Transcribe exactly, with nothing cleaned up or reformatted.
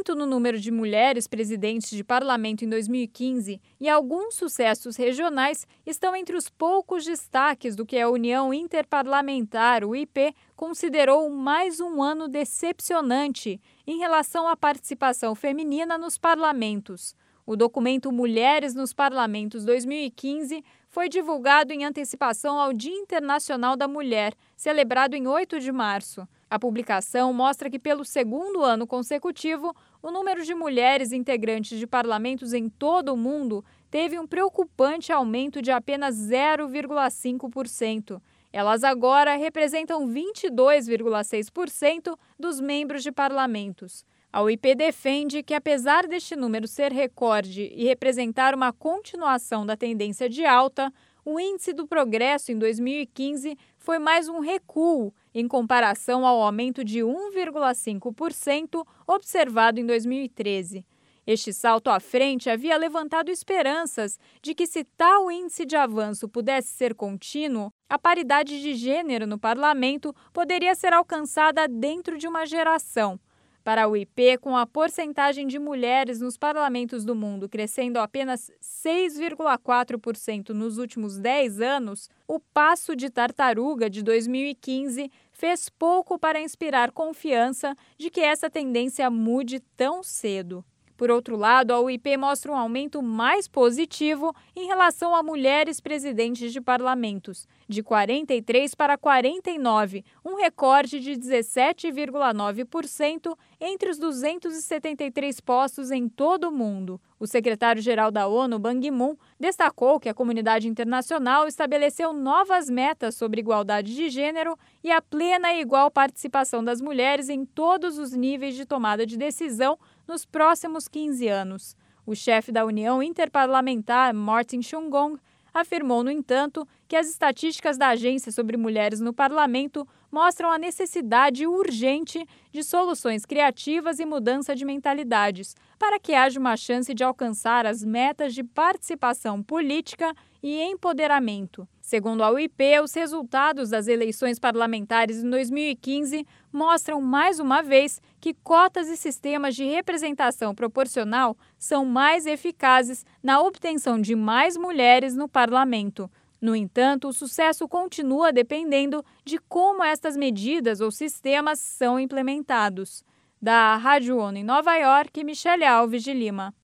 aumento no número de mulheres presidentes de parlamento em dois mil e quinze e alguns sucessos regionais estão entre os poucos destaques do que a União Interparlamentar, o I P, considerou mais um ano decepcionante em relação à participação feminina nos parlamentos. O documento Mulheres nos Parlamentos dois mil e quinze foi divulgado em antecipação ao Dia Internacional da Mulher, celebrado em oito de março. A publicação mostra que, pelo segundo ano consecutivo, o número de mulheres integrantes de parlamentos em todo o mundo teve um preocupante aumento de apenas zero vírgula cinco por cento. Elas agora representam vinte e dois vírgula seis por cento dos membros de parlamentos. A U I P defende que, apesar deste número ser recorde e representar uma continuação da tendência de alta, o índice do progresso em dois mil e quinze foi mais um recuo em comparação ao aumento de um vírgula cinco por cento observado em dois mil e treze. Este salto à frente havia levantado esperanças de que, se tal índice de avanço pudesse ser contínuo, a paridade de gênero no parlamento poderia ser alcançada dentro de uma geração. Para a U I P, com a porcentagem de mulheres nos parlamentos do mundo crescendo apenas seis vírgula quatro por cento nos últimos dez anos, o passo de tartaruga de dois mil e quinze fez pouco para inspirar confiança de que essa tendência mude tão cedo. Por outro lado, a U I P mostra um aumento mais positivo em relação a mulheres presidentes de parlamentos, de quarenta e três para quarenta e nove, um recorde de dezessete vírgula nove por cento entre os duzentos e setenta e três postos em todo o mundo. O secretário-geral da ONU, Ban Ki-moon, destacou que a comunidade internacional estabeleceu novas metas sobre igualdade de gênero e a plena e igual participação das mulheres em todos os níveis de tomada de decisão nos próximos quinze anos. O chefe da União Interparlamentar, Martin Chungong, afirmou, no entanto, que as estatísticas da Agência sobre Mulheres no Parlamento mostram a necessidade urgente de soluções criativas e mudança de mentalidades para que haja uma chance de alcançar as metas de participação política e empoderamento. Segundo a U I P, os resultados das eleições parlamentares em dois mil e quinze mostram mais uma vez que cotas e sistemas de representação proporcional são mais eficazes na obtenção de mais mulheres no parlamento. No entanto, o sucesso continua dependendo de como estas medidas ou sistemas são implementados. Da Rádio ONU em Nova York, Michele Alves de Lima.